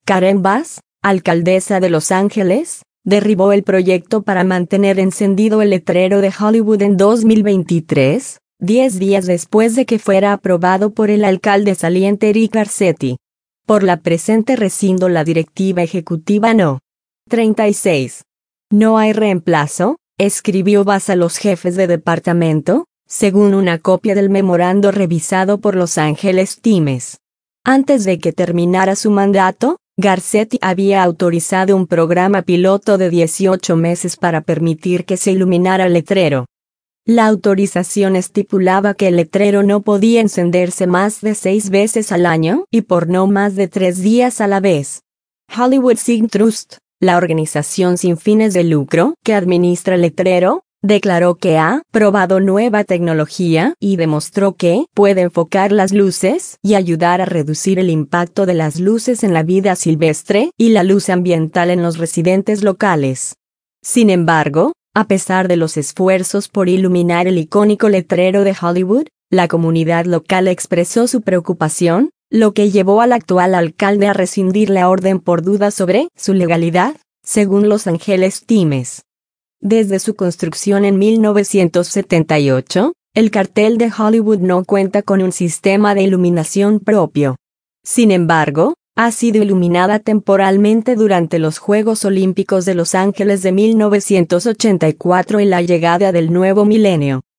Karen Bass, alcaldesa de Los Ángeles, derribó el proyecto para mantener encendido el letrero de Hollywood en 2023, 10 días después de que fuera aprobado por el alcalde saliente Eric Garcetti. Por la presente rescindo la directiva ejecutiva No. 36. No hay reemplazo, escribió Bass a los jefes de departamento, según una copia del memorando revisado por Los Angeles Times. Antes de que terminara su mandato, Garcetti había autorizado un programa piloto de 18 meses para permitir que se iluminara el letrero. La autorización estipulaba que el letrero no podía encenderse más de 6 veces al año y por no más de 3 días a la vez. Hollywood Sign Trust, la organización sin fines de lucro que administra el letrero, declaró que ha probado nueva tecnología y demostró que puede enfocar las luces y ayudar a reducir el impacto de las luces en la vida silvestre y la luz ambiental en los residentes locales. Sin embargo, a pesar de los esfuerzos por iluminar el icónico letrero de Hollywood, la comunidad local expresó su preocupación, lo que llevó al actual alcalde a rescindir la orden por dudas sobre su legalidad, según Los Angeles Times. Desde su construcción en 1978, el cartel de Hollywood no cuenta con un sistema de iluminación propio. Sin embargo, ha sido iluminada temporalmente durante los Juegos Olímpicos de Los Ángeles de 1984 y la llegada del nuevo milenio.